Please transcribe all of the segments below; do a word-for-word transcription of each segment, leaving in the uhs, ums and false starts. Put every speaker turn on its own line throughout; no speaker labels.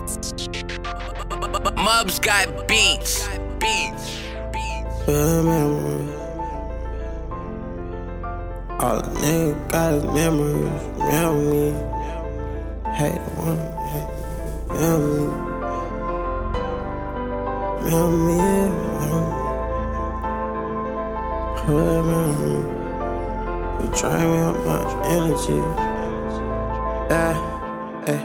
Mubs got beats. Beats.
Good memories. All the niggas got is memories. Remember me. Hate the one. Hate. Remember me. Remember me. Yeah. Good memories. You drain me up much energy. Yeah. Hey.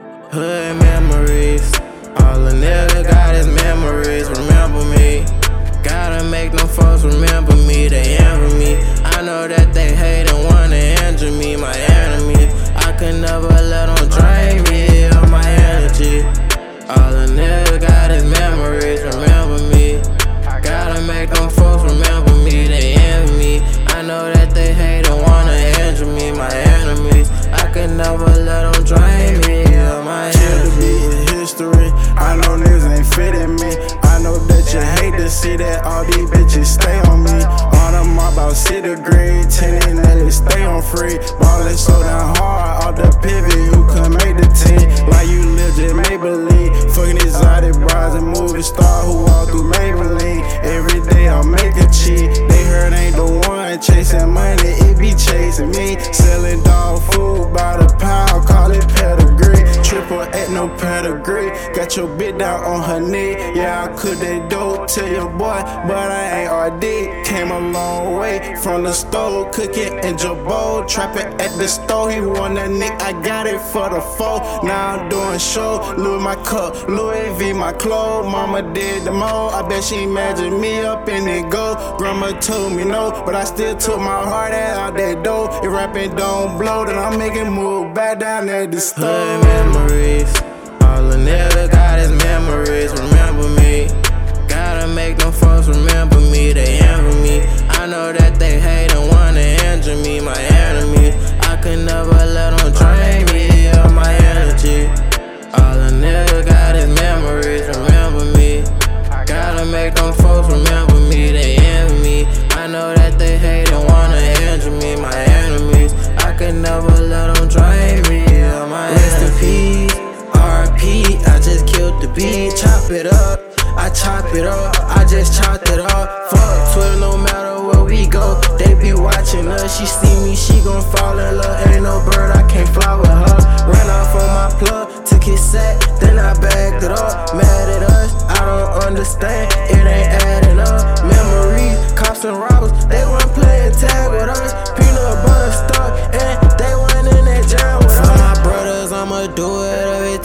Hood memories. All the niggas got is memories. Remember me. Gotta make them folks remember me. They envy me. I know that they hate and wanna injure me. My enemy. I could never let them drain me of my energy. All the niggas got is memories. Remember me. Gotta make them folks remember me. They envy me. I know that they hate and wanna injure me. My enemies. I could never let them drain me of my energy.
History. I know niggas ain't fitting me. I know that you hate to see that all these bitches stay on me. On them about city grade, ten that they stay on free. Ballin' so damn hard, off the pivot, you could make the team. Like you legit Maybelline, fucking exotic brides and movie star who walk through Maybelline. Every day I'm making cheat. They heard ain't the one chasing money, it be chasing me. Selling dog food by the pound, call it pedigree. Triple at no pedigree. Got your bitch down on her knee. Yeah, I could they dope to your boy, but I ain't R D. Came a long way from the stove, cooking in Jabot, trapping at the store. He want that nick, I got it for the foe. Now I'm doing show, Louis my cup, Louis V my clothes. Mama did the mo, I bet she imagined me up in it go. Grandma told me no, but I still took my heart out that door. If rapping don't blow, then I'm making move back down at the store.
Hood memories. All the niggas got is memories. Remember me. Gotta make them folks remember me. They envy me. I know that they hate and wanna injure me. My enemy. I could never let them drain me of my energy. All the niggas got is memories. Remember me. Gotta make them folks remember me. They envy me. I know that they hate and wanna injure me. My enemies. I could never let them drain me of my energy. Rest in peace. R P, I just killed the beat. Chop it up, I chop it up, I just chopped it up. Fuck Twitter, no matter where we go, they be watching us. She see me, she gon' fall in love. Ain't no bird, I can't fly with her. Ran off on my plug, took his set, then I bagged it up. Mad at us, I don't understand, it ain't adding up. Memories, cops and robbers, they weren't playing tag with us. Peanut butter stuck, and they went in that jam with us. For my brothers, I'ma do it.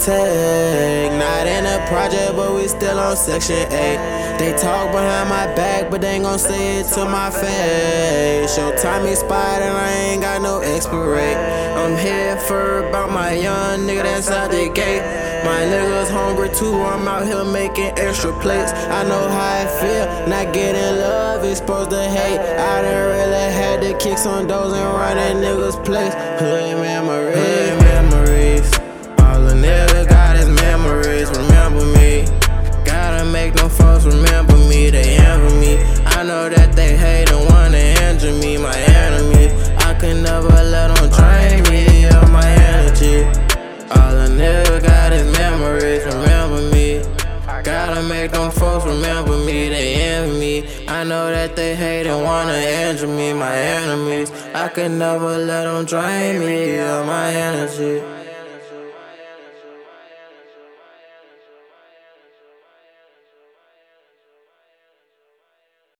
Tag. Not in a project, but we still on section eight. They talk behind my back, but they ain't gon' say it to my face. Your time expired and I ain't got no expiration. I'm here for about my young nigga that's out the gate. My niggas hungry too, I'm out here making extra plates. I know how I feel, not getting love, exposed to hate. I done really had to kick some doors and run that niggas' place. Hood memories, hood memories. All the niggas got is memories, remember me. Gotta make them folks remember me, they envy me. I know that they hate and wanna injure me, my enemy. I could never let them drain me of my energy. All the niggas got is memories, remember me. Gotta make them folks remember me, they envy me. I know that they hate and wanna injure me, my enemies. I could never let them drain me of my energy.